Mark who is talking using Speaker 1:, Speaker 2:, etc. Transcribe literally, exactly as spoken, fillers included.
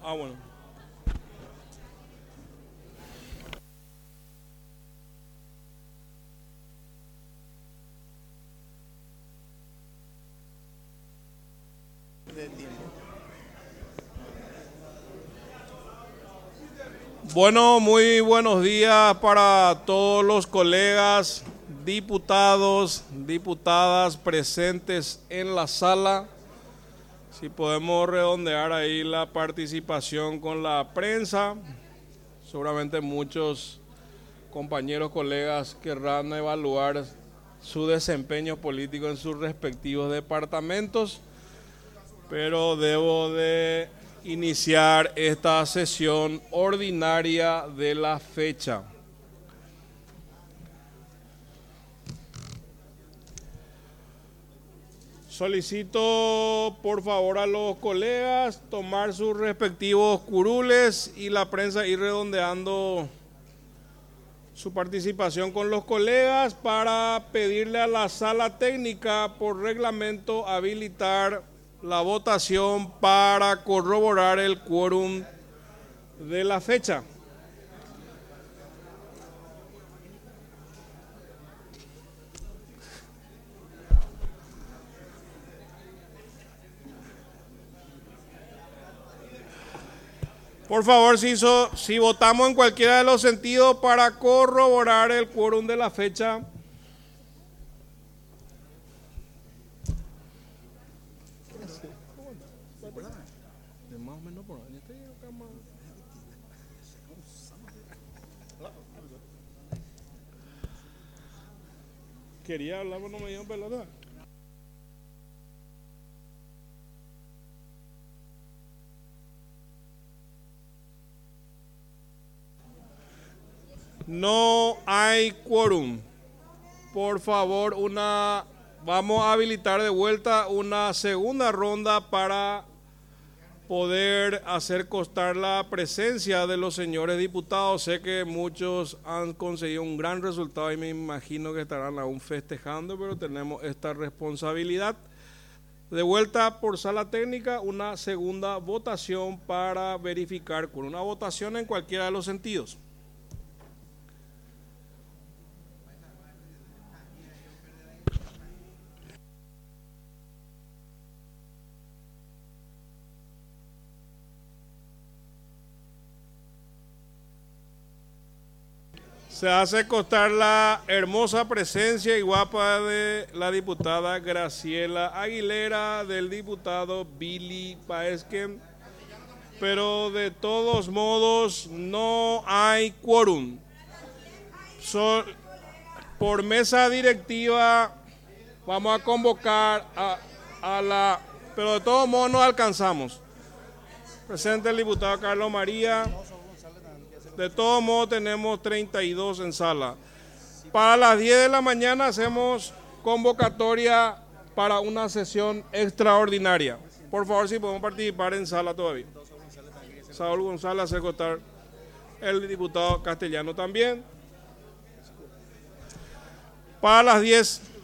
Speaker 1: Ah, bueno. Bueno, muy buenos días para todos los colegas, diputados, diputadas presentes en la sala. Si podemos redondear ahí la participación con la prensa, seguramente muchos compañeros, colegas querrán evaluar su desempeño político en sus respectivos departamentos, pero debo de iniciar esta sesión ordinaria de la fecha. Solicito por favor a los colegas tomar sus respectivos curules y la prensa ir redondeando su participación con los colegas para pedirle a la sala técnica por reglamento habilitar la votación para corroborar el quórum de la fecha. Por favor, si, so, si votamos en cualquiera de los sentidos para corroborar el quórum de la fecha. Quería hablar, pero no me dieron pelota. No hay quórum. Por favor, una, vamos a habilitar de vuelta una segunda ronda para poder hacer constar la presencia de los señores diputados. Sé que muchos han conseguido un gran resultado y me imagino que estarán aún festejando, pero tenemos esta responsabilidad. De vuelta por sala técnica, una segunda votación para verificar con una votación en cualquiera de los sentidos. Se hace constar la hermosa presencia y guapa de la diputada Graciela Aguilera, del diputado Billy Paezquen, pero de todos modos no hay quórum. So, por mesa directiva vamos a convocar a, a la... pero de todos modos no alcanzamos. Presente el diputado Carlos María. De todos modos tenemos treinta y dos en sala. Para las diez de la mañana hacemos convocatoria para una sesión extraordinaria. Por favor, si podemos participar en sala todavía. Saúl González hace constar, el diputado Castellano también. Para las diez